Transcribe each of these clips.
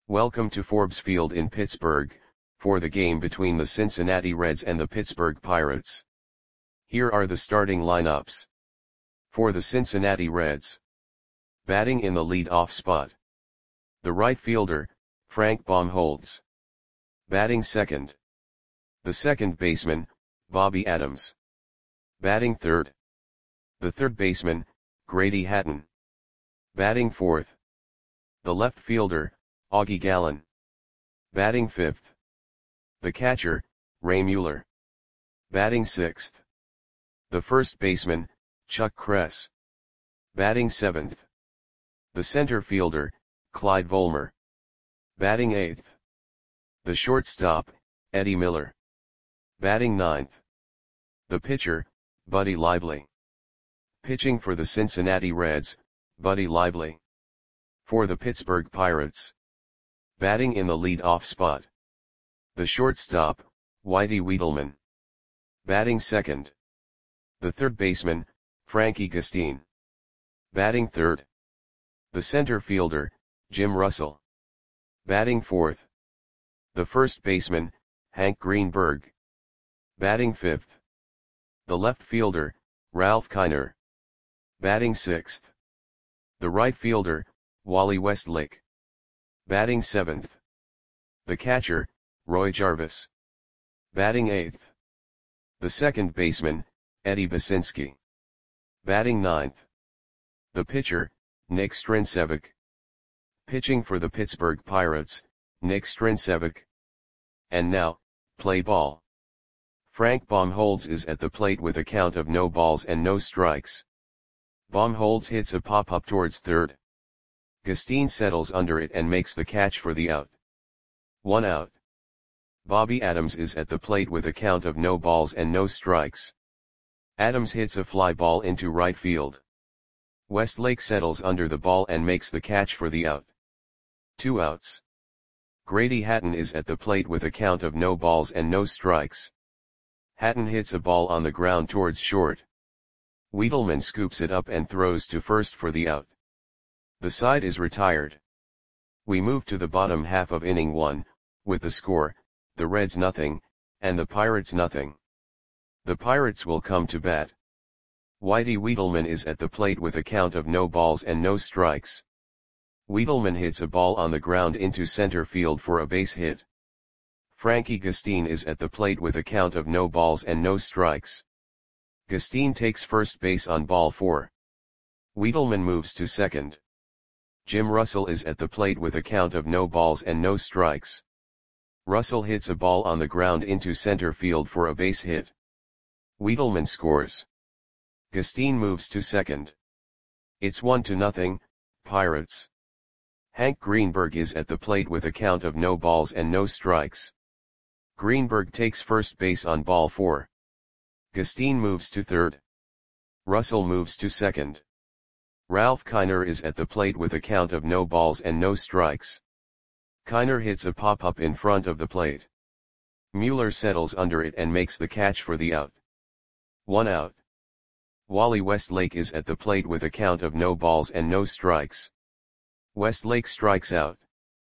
Welcome to Forbes Field in Pittsburgh, for the game between the Cincinnati Reds and the Pittsburgh Pirates. Here are the starting lineups. For the Cincinnati Reds. Batting in the lead-off spot. The right fielder, Frank Baumholtz. Batting second. The second baseman, Bobby Adams. Batting third. The third baseman, Grady Hatton. Batting fourth. The left fielder, Augie Gallen. Batting fifth. The catcher, Ray Mueller. Batting sixth. The first baseman, Chuck Kress. Batting seventh. The center fielder, Clyde Volmer. Batting eighth. The shortstop, Eddie Miller. Batting ninth. The pitcher, Buddy Lively. Pitching for the Cincinnati Reds, Buddy Lively. For the Pittsburgh Pirates. Batting in the lead-off spot. The shortstop, Whitey Wiedelman. Batting second. The third baseman, Frankie Gustine. Batting third. The center fielder, Jim Russell. Batting fourth. The first baseman, Hank Greenberg. Batting fifth. The left fielder, Ralph Kiner. Batting sixth. The right fielder, Wally Westlake. Batting seventh. The catcher, Roy Jarvis. Batting eighth. The second baseman, Eddie Basinski. Batting ninth. The pitcher, Nick Strincevic. Pitching for the Pittsburgh Pirates, Nick Strincevic. And now, play ball. Frank Baumholtz is at the plate with a count of no balls and no strikes. Baumholtz hits a pop-up towards third. Gustine settles under it and makes the catch for the out. 1 out. Bobby Adams is at the plate with a count of no balls and no strikes. Adams hits a fly ball into right field. Westlake settles under the ball and makes the catch for the out. 2 outs. Grady Hatton is at the plate with a count of no balls and no strikes. Hatton hits a ball on the ground towards short. Wiedelman scoops it up and throws to first for the out. The side is retired. We move to the bottom half of inning 1, with the score, the Reds nothing, and the Pirates nothing. The Pirates will come to bat. Whitey Wiedelman is at the plate with a count of no balls and no strikes. Wiedelman hits a ball on the ground into center field for a base hit. Frankie Gustine is at the plate with a count of no balls and no strikes. Gustine takes first base on ball 4. Wiedelman moves to second. Jim Russell is at the plate with a count of no balls and no strikes. Russell hits a ball on the ground into center field for a base hit. Wiedelman scores. Gustine moves to second. It's 1-0, Pirates. Hank Greenberg is at the plate with a count of no balls and no strikes. Greenberg takes first base on ball 4. Gustine moves to third. Russell moves to second. Ralph Kiner is at the plate with a count of no balls and no strikes. Kiner hits a pop-up in front of the plate. Mueller settles under it and makes the catch for the out. 1 out. Wally Westlake is at the plate with a count of no balls and no strikes. Westlake strikes out.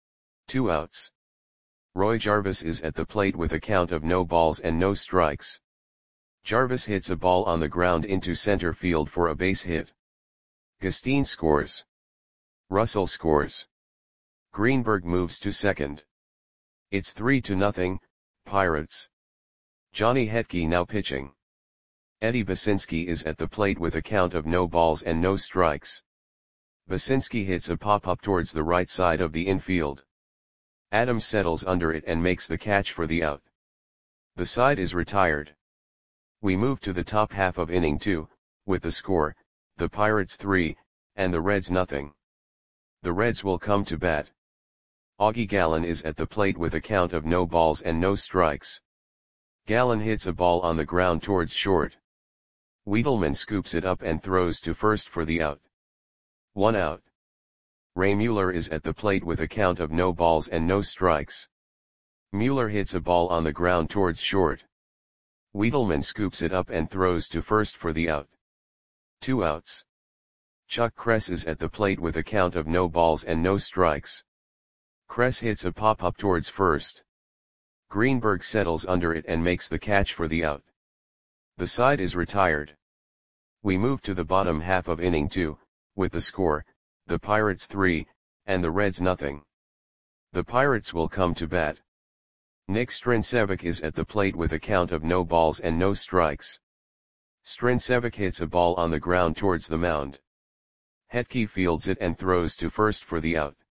2 outs. Roy Jarvis is at the plate with a count of no balls and no strikes. Jarvis hits a ball on the ground into center field for a base hit. Gustine scores. Russell scores. Greenberg moves to second. It's 3-0, Pirates. Johnny Hetke now pitching. Eddie Basinski is at the plate with a count of no balls and no strikes. Basinski hits a pop-up towards the right side of the infield. Adams settles under it and makes the catch for the out. The side is retired. We move to the top half of inning 2, with the score, the Pirates 3, and the Reds nothing. The Reds will come to bat. Augie Gallen is at the plate with a count of no balls and no strikes. Gallen hits a ball on the ground towards short. Wiedelman scoops it up and throws to first for the out. 1 out. Ray Mueller is at the plate with a count of no balls and no strikes. Mueller hits a ball on the ground towards short. Wiedelman scoops it up and throws to first for the out. 2 outs. Chuck Kress is at the plate with a count of no balls and no strikes. Kress hits a pop-up towards first. Greenberg settles under it and makes the catch for the out. The side is retired. We move to the bottom half of inning 2, with the score, the Pirates 3, and the Reds nothing. The Pirates will come to bat. Nick Strincevic is at the plate with a count of no balls and no strikes. Strincevic hits a ball on the ground towards the mound. Hetke fields it and throws to first for the out.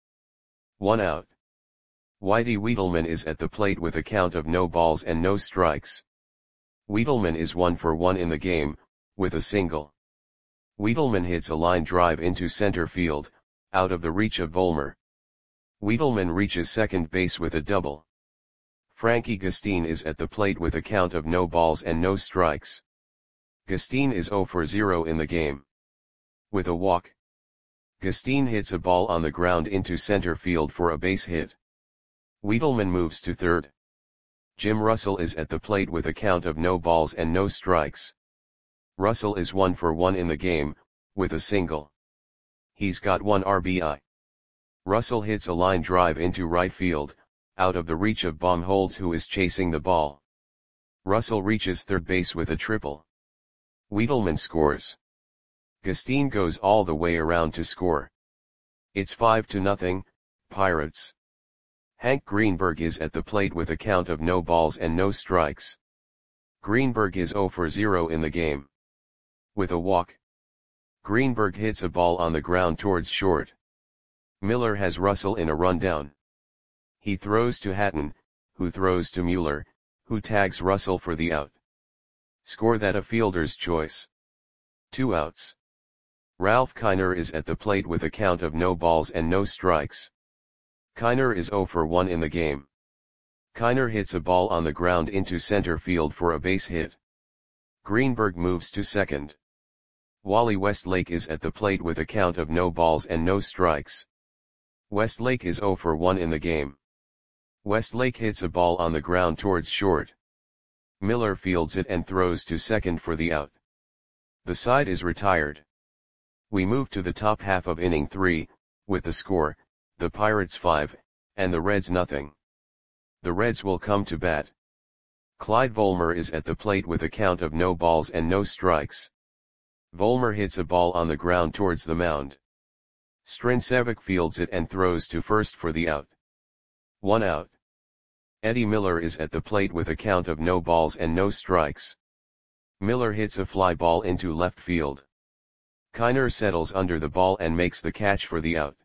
1 out. Whitey Wiedelman is at the plate with a count of no balls and no strikes. Wiedelman is 1 for 1 in the game, with a single. Wiedelman hits a line drive into center field, out of the reach of Vollmer. Wiedelman reaches second base with a double. Frankie Gustin is at the plate with a count of no balls and no strikes. Gustin is 0 for 0 in the game. With a walk. Gustin hits a ball on the ground into center field for a base hit. Wiedelman moves to third. Jim Russell is at the plate with a count of no balls and no strikes. Russell is 1 for 1 in the game, with a single. He's got 1 RBI. Russell hits a line drive into right field, out of the reach of Baumholtz, who is chasing the ball. Russell reaches third base with a triple. Wiedelman scores. Gustin goes all the way around to score. It's 5-0, Pirates. Hank Greenberg is at the plate with a count of no balls and no strikes. Greenberg is 0 for 0 in the game. With a walk. Greenberg hits a ball on the ground towards short. Miller has Russell in a rundown. He throws to Hatton, who throws to Mueller, who tags Russell for the out. Score that a fielder's choice. 2 outs. Ralph Kiner is at the plate with a count of no balls and no strikes. Kiner is 0 for 1 in the game. Kiner hits a ball on the ground into center field for a base hit. Greenberg moves to second. Wally Westlake is at the plate with a count of no balls and no strikes. Westlake is 0 for 1 in the game. Westlake hits a ball on the ground towards short. Miller fields it and throws to second for the out. The side is retired. We move to the top half of inning 3, with the score, the Pirates 5, and the Reds nothing. The Reds will come to bat. Clyde Vollmer is at the plate with a count of no balls and no strikes. Vollmer hits a ball on the ground towards the mound. Strincevic fields it and throws to first for the out. 1 out. Eddie Miller is at the plate with a count of no balls and no strikes. Miller hits a fly ball into left field. Kiner settles under the ball and makes the catch for the out.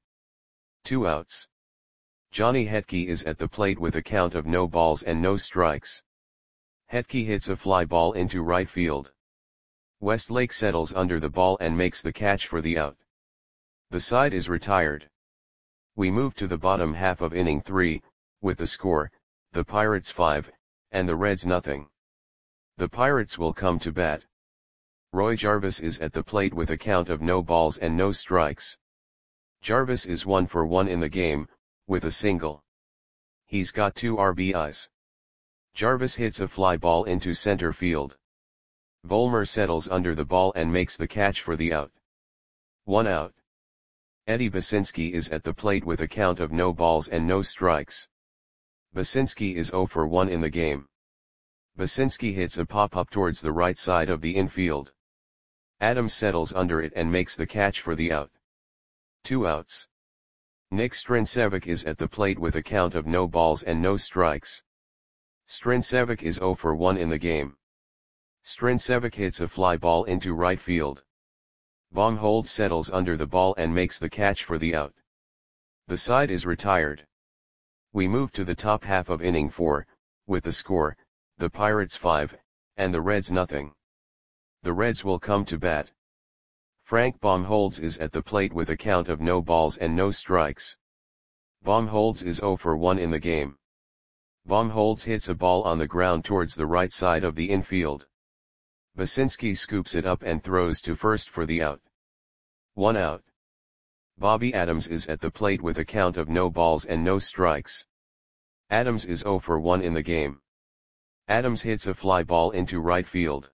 2 outs. Johnny Hetke is at the plate with a count of no balls and no strikes. Hetke hits a fly ball into right field. Westlake settles under the ball and makes the catch for the out. The side is retired. We move to the bottom half of inning 3, with the score, the Pirates 5, and the Reds nothing. The Pirates will come to bat. Roy Jarvis is at the plate with a count of no balls and no strikes. Jarvis is 1 for 1 in the game, with a single. He's got 2 RBIs. Jarvis hits a fly ball into center field. Vollmer settles under the ball and makes the catch for the out. 1 out. Eddie Basinski is at the plate with a count of no balls and no strikes. Basinski is 0 for 1 in the game. Basinski hits a pop-up towards the right side of the infield. Adams settles under it and makes the catch for the out. 2 outs. Nick Strincevic is at the plate with a count of no balls and no strikes. Strincevic is 0 for 1 in the game. Strincevic hits a fly ball into right field. Baumholtz settles under the ball and makes the catch for the out. The side is retired. We move to the top half of inning 4, with the score, the Pirates 5, and the Reds nothing. The Reds will come to bat. Frank Baumholtz is at the plate with a count of no balls and no strikes. Baumholtz is 0 for 1 in the game. Baumholtz hits a ball on the ground towards the right side of the infield. Basinski scoops it up and throws to first for the out. 1 out. Bobby Adams is at the plate with a count of no balls and no strikes. Adams is 0 for 1 in the game. Adams hits a fly ball into right field.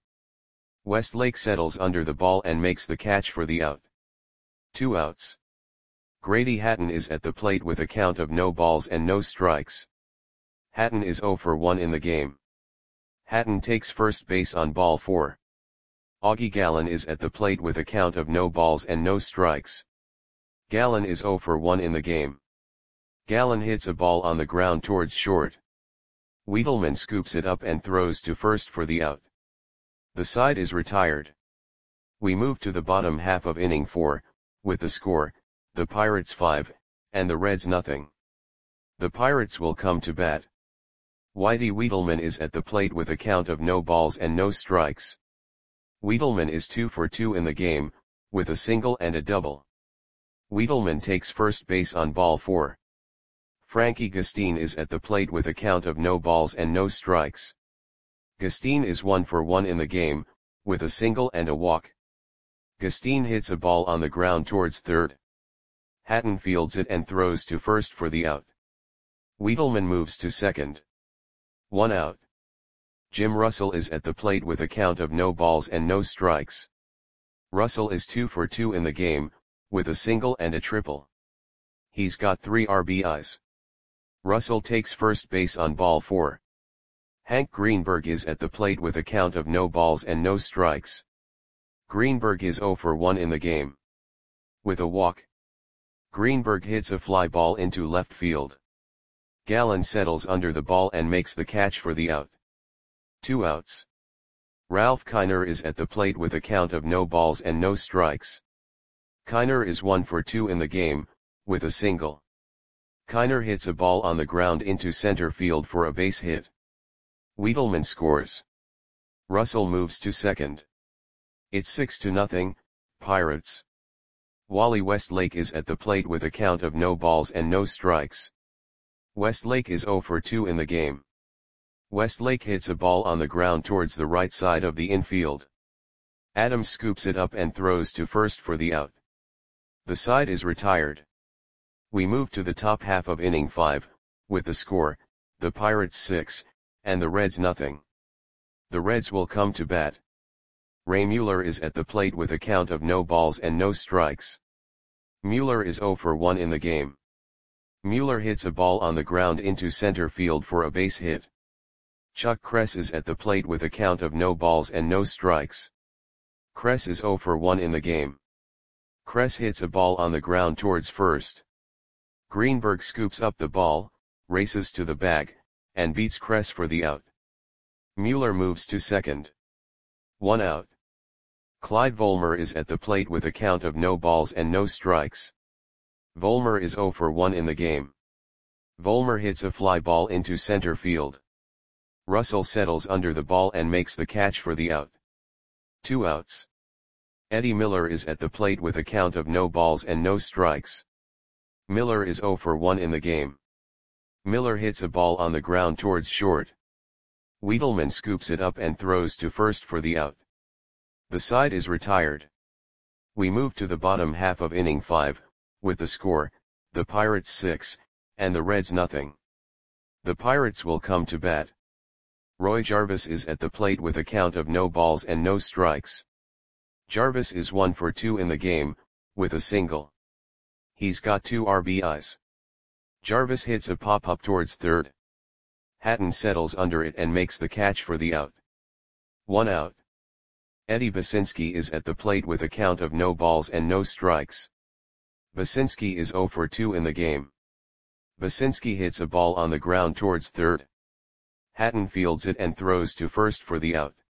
Westlake settles under the ball and makes the catch for the out. 2 outs. Grady Hatton is at the plate with a count of no balls and no strikes. Hatton is 0 for 1 in the game. Hatton takes first base on ball 4. Augie Gallen is at the plate with a count of no balls and no strikes. Gallen is 0 for 1 in the game. Gallen hits a ball on the ground towards short. Wiedelman scoops it up and throws to first for the out. The side is retired. We move to the bottom half of inning 4, with the score, the Pirates 5, and the Reds nothing. The Pirates will come to bat. Whitey Wiedelman is at the plate with a count of no balls and no strikes. Wiedelman is 2 for 2 in the game, with a single and a double. Wiedelman takes first base on ball 4. Frankie Gustin is at the plate with a count of no balls and no strikes. Gustin is 1 for 1 in the game, with a single and a walk. Gustin hits a ball on the ground towards third. Hatton fields it and throws to first for the out. Wiedelman moves to second. 1 out. Jim Russell is at the plate with a count of no balls and no strikes. Russell is 2 for 2 in the game, with a single and a triple. He's got 3 RBIs. Russell takes first base on ball 4. Hank Greenberg is at the plate with a count of no balls and no strikes. Greenberg is 0 for 1 in the game. With a walk, Greenberg hits a fly ball into left field. Gallen settles under the ball and makes the catch for the out. 2 outs. Ralph Kiner is at the plate with a count of no balls and no strikes. Kiner is 1 for 2 in the game, with a single. Kiner hits a ball on the ground into center field for a base hit. Wiedelman scores. Russell moves to second. It's 6-0, Pirates. Wally Westlake is at the plate with a count of no balls and no strikes. Westlake is 0 for 2 in the game. Westlake hits a ball on the ground towards the right side of the infield. Adams scoops it up and throws to first for the out. The side is retired. We move to the top half of inning 5, with the score, the Pirates 6, and the Reds nothing. The Reds will come to bat. Ray Mueller is at the plate with a count of no balls and no strikes. Mueller is 0 for 1 in the game. Mueller hits a ball on the ground into center field for a base hit. Chuck Kress is at the plate with a count of no balls and no strikes. Kress is 0 for 1 in the game. Kress hits a ball on the ground towards first. Greenberg scoops up the ball, races to the bag, and beats Kress for the out. Mueller moves to second. 1 out. Clyde Volmer is at the plate with a count of no balls and no strikes. Volmer is 0 for 1 in the game. Volmer hits a fly ball into center field. Russell settles under the ball and makes the catch for the out. 2 outs. Eddie Miller is at the plate with a count of no balls and no strikes. Miller is 0 for 1 in the game. Miller hits a ball on the ground towards short. Wiedelman scoops it up and throws to first for the out. The side is retired. We move to the bottom half of inning 5, with the score, the Pirates 6, and the Reds nothing. The Pirates will come to bat. Roy Jarvis is at the plate with a count of no balls and no strikes. Jarvis is 1 for 2 in the game, with a single. He's got 2 RBIs. Jarvis hits a pop-up towards third. Hatton settles under it and makes the catch for the out. 1 out. Eddie Basinski is at the plate with a count of no balls and no strikes. Basinski is 0 for 2 in the game. Basinski hits a ball on the ground towards third. Hatton fields it and throws to first for the out.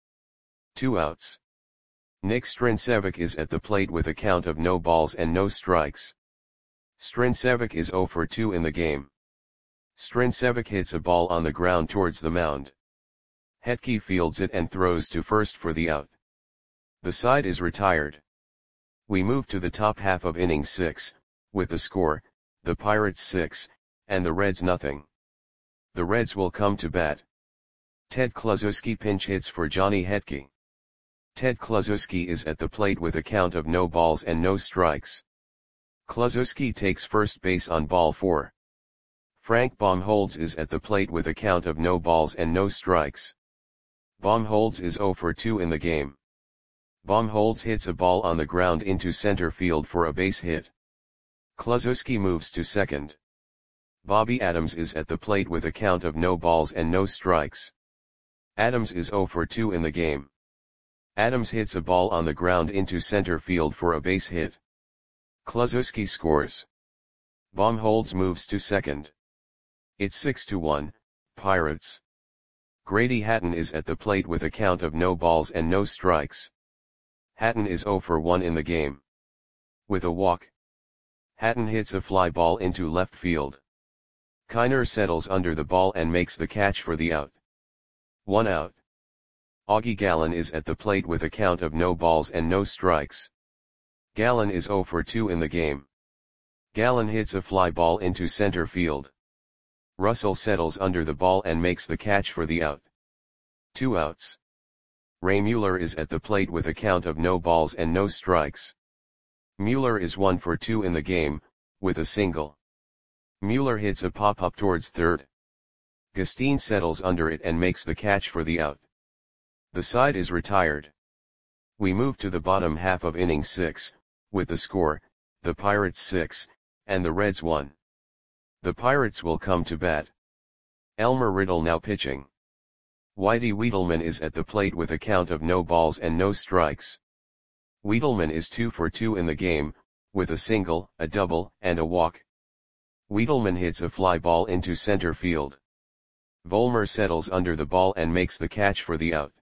2 outs. Nick Strincevic is at the plate with a count of no balls and no strikes. Strincevic is 0 for 2 in the game. Strincevic hits a ball on the ground towards the mound. Hetke fields it and throws to first for the out. The side is retired. We move to the top half of inning 6, with the score, the Pirates 6, and the Reds nothing. The Reds will come to bat. Ted Kluszewski pinch hits for Johnny Hetke. Ted Kluszewski is at the plate with a count of no balls and no strikes. Kluszewski takes first base on ball 4. Frank Baumholz is at the plate with a count of no balls and no strikes. Baumholz is 0 for 2 in the game. Baumholz hits a ball on the ground into center field for a base hit. Kluszewski moves to second. Bobby Adams is at the plate with a count of no balls and no strikes. Adams is 0 for 2 in the game. Adams hits a ball on the ground into center field for a base hit. Kluszewski scores. Baumholtz moves to second. It's 6-1, Pirates. Grady Hatton is at the plate with a count of no balls and no strikes. Hatton is 0 for 1 in the game. With a walk, Hatton hits a fly ball into left field. Kiner settles under the ball and makes the catch for the out. 1 out. Augie Gallen is at the plate with a count of no balls and no strikes. Gallen is 0 for 2 in the game. Gallen hits a fly ball into center field. Russell settles under the ball and makes the catch for the out. 2 outs. Ray Mueller is at the plate with a count of no balls and no strikes. Mueller is 1 for 2 in the game, with a single. Mueller hits a pop-up towards third. Gustine settles under it and makes the catch for the out. The side is retired. We move to the bottom half of inning 6, with the score, the Pirates 6, and the Reds 1. The Pirates will come to bat. Elmer Riddle now pitching. Whitey Wiedelman is at the plate with a count of no balls and no strikes. Wiedelman is 2 for 2 in the game, with a single, a double, and a walk. Wiedelman hits a fly ball into center field. Vollmer settles under the ball and makes the catch for the out.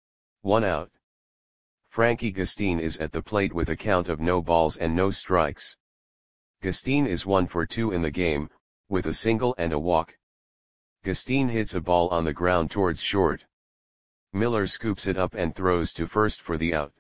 1 out. Frankie Gustine is at the plate with a count of no balls and no strikes. Gustine is 1 for 2 in the game, with a single and a walk. Gustine hits a ball on the ground towards short. Miller scoops it up and throws to first for the out.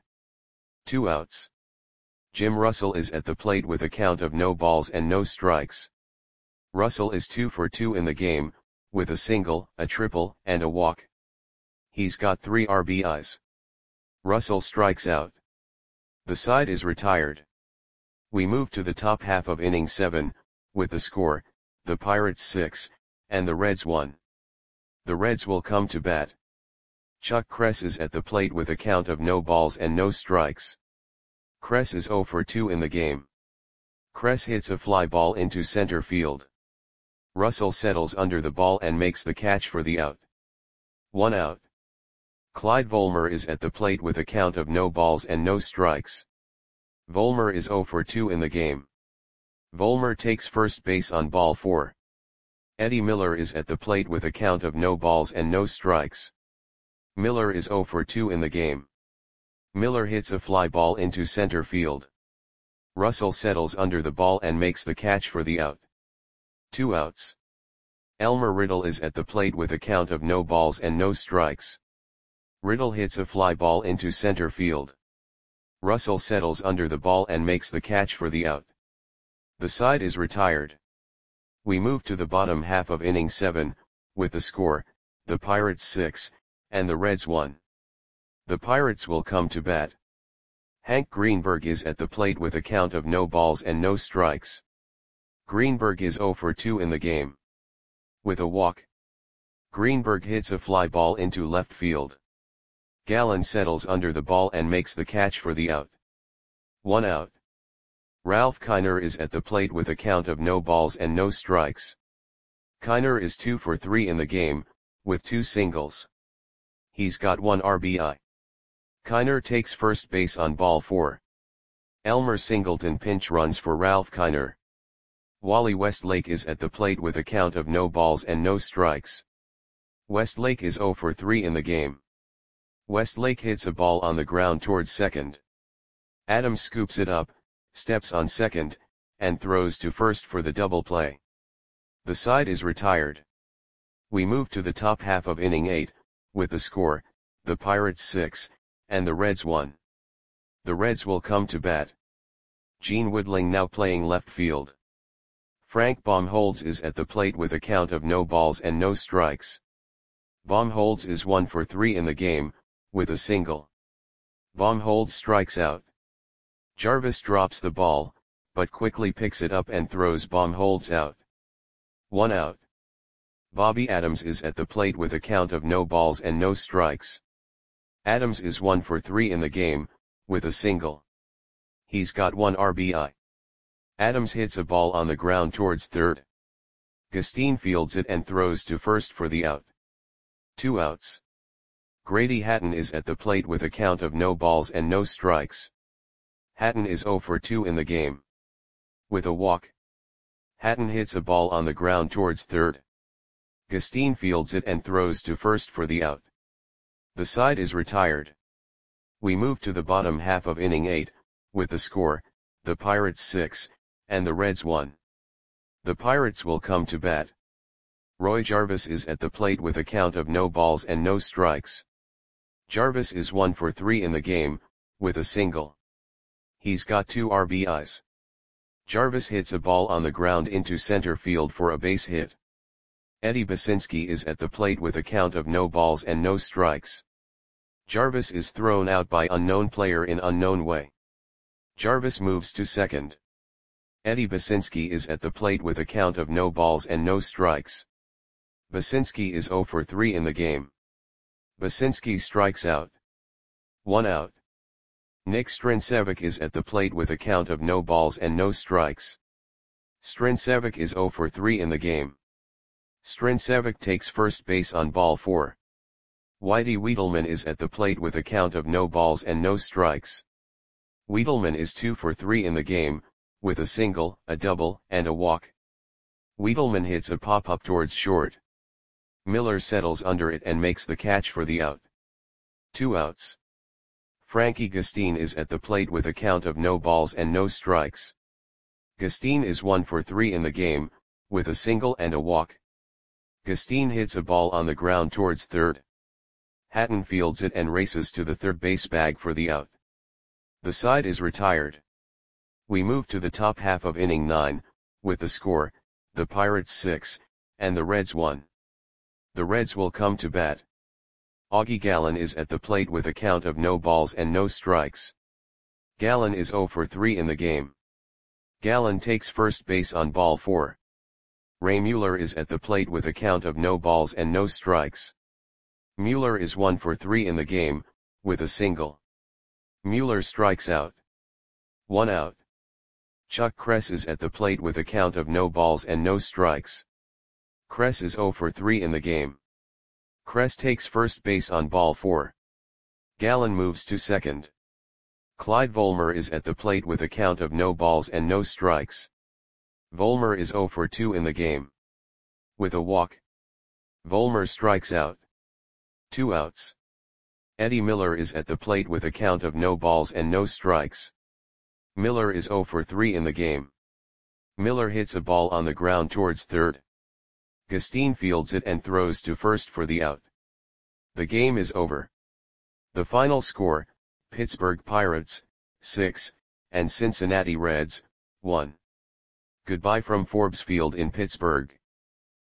2 outs. Jim Russell is at the plate with a count of no balls and no strikes. Russell is 2 for 2 in the game, with a single, a triple, and a walk. He's got 3 RBIs. Russell strikes out. The side is retired. We move to the top half of inning 7, with the score, the Pirates 6, and the Reds 1. The Reds will come to bat. Chuck Kress is at the plate with a count of no balls and no strikes. Kress is 0 for 2 in the game. Kress hits a fly ball into center field. Russell settles under the ball and makes the catch for the out. 1 out. Clyde Vollmer is at the plate with a count of no balls and no strikes. Vollmer is 0 for 2 in the game. Vollmer takes first base on ball 4. Eddie Miller is at the plate with a count of no balls and no strikes. Miller is 0 for 2 in the game. Miller hits a fly ball into center field. Russell settles under the ball and makes the catch for the out. 2 outs. Elmer Riddle is at the plate with a count of no balls and no strikes. Riddle hits a fly ball into center field. Russell settles under the ball and makes the catch for the out. The side is retired. We move to the bottom half of inning 7, with the score, the Pirates 6, and the Reds 1. The Pirates will come to bat. Hank Greenberg is at the plate with a count of no balls and no strikes. Greenberg is 0 for 2 in the game. With a walk, Greenberg hits a fly ball into left field. Gallen settles under the ball and makes the catch for the out. 1 out. Ralph Kiner is at the plate with a count of no balls and no strikes. Kiner is 2 for 3 in the game, with 2 singles. He's got 1 RBI. Kiner takes first base on ball 4. Elmer Singleton pinch runs for Ralph Kiner. Wally Westlake is at the plate with a count of no balls and no strikes. Westlake is 0 for 3 in the game. Westlake hits a ball on the ground towards second. Adams scoops it up, steps on second, and throws to first for the double play. The side is retired. We move to the top half of inning 8, with the score, the Pirates 6, and the Reds 1. The Reds will come to bat. Gene Woodling now playing left field. Frank Baumholtz is at the plate with a count of no balls and no strikes. Baumholtz is 1 for 3 in the game, with a single. Baumholtz strikes out. Jarvis drops the ball, but quickly picks it up and throws Baumholtz out. 1 out. Bobby Adams is at the plate with a count of no balls and no strikes. Adams is 1 for 3 in the game, with a single. He's got 1 RBI. Adams hits a ball on the ground towards third. Gustine fields it and throws to first for the out. 2 outs. Grady Hatton is at the plate with a count of no balls and no strikes. Hatton is 0 for 2 in the game. With a walk. Hatton hits a ball on the ground towards third. Gustine fields it and throws to first for the out. The side is retired. We move to the bottom half of inning 8, with the score, the Pirates 6, and the Reds 1. The Pirates will come to bat. Roy Jarvis is at the plate with a count of no balls and no strikes. Jarvis is 1 for 3 in the game, with a single. He's got 2 RBIs. Jarvis hits a ball on the ground into center field for a base hit. Eddie Basinski is at the plate with a count of no balls and no strikes. Jarvis is thrown out by unknown player in unknown way. Jarvis moves to second. Eddie Basinski is at the plate with a count of no balls and no strikes. Basinski is 0 for 3 in the game. Basinski strikes out. 1 out. Nick Strencevic is at the plate with a count of no balls and no strikes. Strencevic is 0 for 3 in the game. Strencevic takes first base on ball 4. Whitey Wiedelman is at the plate with a count of no balls and no strikes. Wiedelman is 2 for 3 in the game, with a single, a double, and a walk. Wiedelman hits a pop-up towards short. Miller settles under it and makes the catch for the out. 2 outs. Frankie Gustine is at the plate with a count of no balls and no strikes. Gustine is 1 for 3 in the game, with a single and a walk. Gustine hits a ball on the ground towards third. Hatton fields it and races to the third base bag for the out. The side is retired. We move to the top half of inning 9, with the score, the Pirates 6, and the Reds 1. The Reds will come to bat. Augie Gallen is at the plate with a count of no balls and no strikes. Gallen is 0 for 3 in the game. Gallen takes first base on ball 4. Ray Mueller is at the plate with a count of no balls and no strikes. Mueller is 1 for 3 in the game, with a single. Mueller strikes out. 1 out. Chuck Kress is at the plate with a count of no balls and no strikes. Kress is 0 for 3 in the game. Kress takes first base on ball 4. Gallen moves to second. Clyde Volmer is at the plate with a count of no balls and no strikes. Volmer is 0 for 2 in the game. With a walk. Volmer strikes out. 2 outs. Eddie Miller is at the plate with a count of no balls and no strikes. Miller is 0 for 3 in the game. Miller hits a ball on the ground towards third. Gustine fields it and throws to first for the out. The game is over. The final score, Pittsburgh Pirates, 6, and Cincinnati Reds, 1. Goodbye from Forbes Field in Pittsburgh.